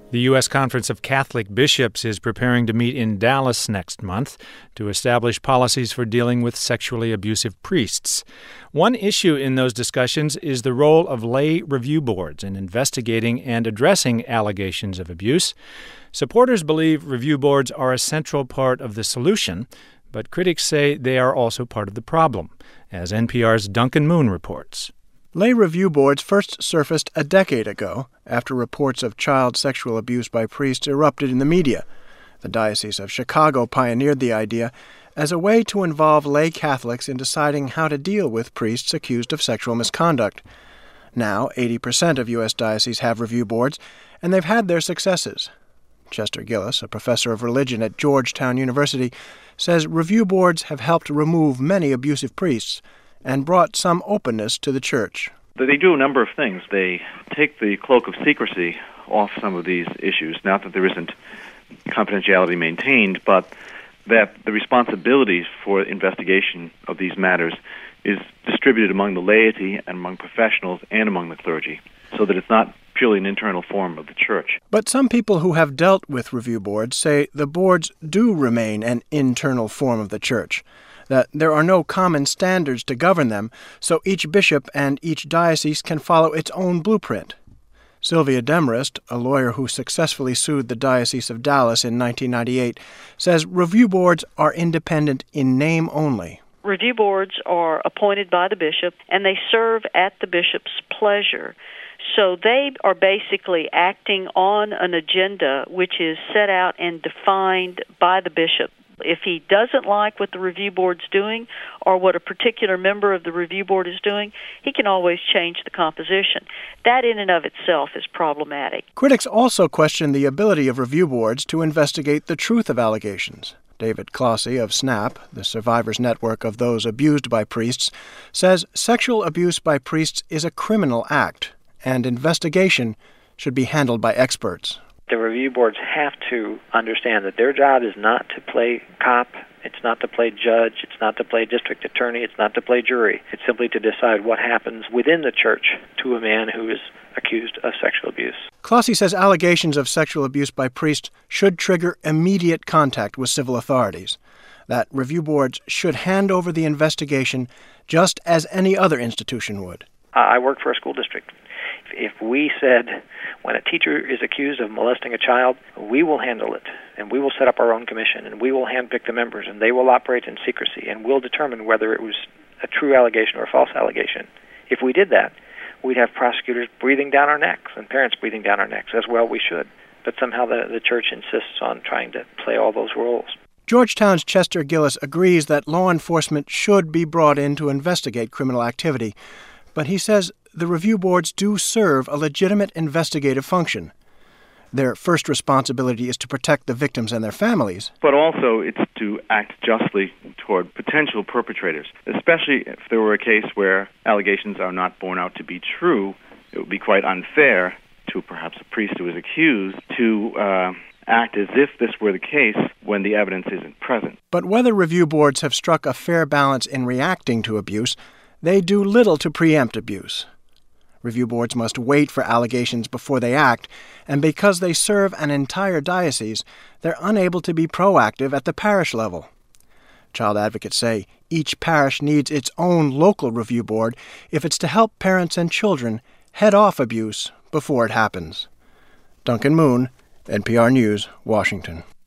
The U.S. Conference of Catholic Bishops is preparing to meet in Dallas next month to establish policies for dealing with sexually abusive priests. One issue in those discussions is the role of lay review boards in investigating and addressing allegations of abuse. Supporters believe review boards are a central part of the solution, but critics say they are also part of the problem, as NPR's Duncan Moon reports. Lay review boards first surfaced a decade ago after reports of child sexual abuse by priests erupted in the media. The Diocese of Chicago pioneered the idea as a way to involve lay Catholics in deciding how to deal with priests accused of sexual misconduct. Now, 80% of U.S. dioceses have review boards, and they've had their successes. Chester Gillis, a professor of religion at Georgetown University, says review boards have helped remove many abusive priests and brought some openness to the church. They do a number of things. They take the cloak of secrecy off some of these issues, not that there isn't confidentiality maintained, but that the responsibilities for investigation of these matters is distributed among the laity and among professionals and among the clergy, so that it's not purely an internal form of the church. But some people who have dealt with review boards say the boards do remain an internal form of the church, that there are no common standards to govern them, so each bishop and each diocese can follow its own blueprint. Sylvia Demarest, a lawyer who successfully sued the Diocese of Dallas in 1998, says review boards are independent in name only. Review boards are appointed by the bishop, and they serve at the bishop's pleasure. So they are basically acting on an agenda which is set out and defined by the bishop. If he doesn't like what the review board's doing or what a particular member of the review board is doing, he can always change the composition. That in and of itself is problematic. Critics also question the ability of review boards to investigate the truth of allegations. David Clossie of SNAP, the survivors network of those abused by priests, says sexual abuse by priests is a criminal act, and investigation should be handled by experts. The review boards have to understand that their job is not to play cop, it's not to play judge, it's not to play district attorney, it's not to play jury. It's simply to decide what happens within the church to a man who is accused of sexual abuse. Clossie says allegations of sexual abuse by priests should trigger immediate contact with civil authorities, that review boards should hand over the investigation just as any other institution would. I work for a school district. If we said, when a teacher is accused of molesting a child, we will handle it, and we will set up our own commission, and we will handpick the members, and they will operate in secrecy, and we'll determine whether it was a true allegation or a false allegation. If we did that, we'd have prosecutors breathing down our necks and parents breathing down our necks, as well we should. But somehow the church insists on trying to play all those roles. Georgetown's Chester Gillis agrees that law enforcement should be brought in to investigate criminal activity, but he says the review boards do serve a legitimate investigative function. Their first responsibility is to protect the victims and their families. But also it's to act justly toward potential perpetrators, especially if there were a case where allegations are not borne out to be true. It would be quite unfair to perhaps a priest who is accused to act as if this were the case when the evidence isn't present. But whether review boards have struck a fair balance in reacting to abuse, they do little to preempt abuse. Review boards must wait for allegations before they act, and because they serve an entire diocese, they're unable to be proactive at the parish level. Child advocates say each parish needs its own local review board if it's to help parents and children head off abuse before it happens. Duncan Moon, NPR News, Washington.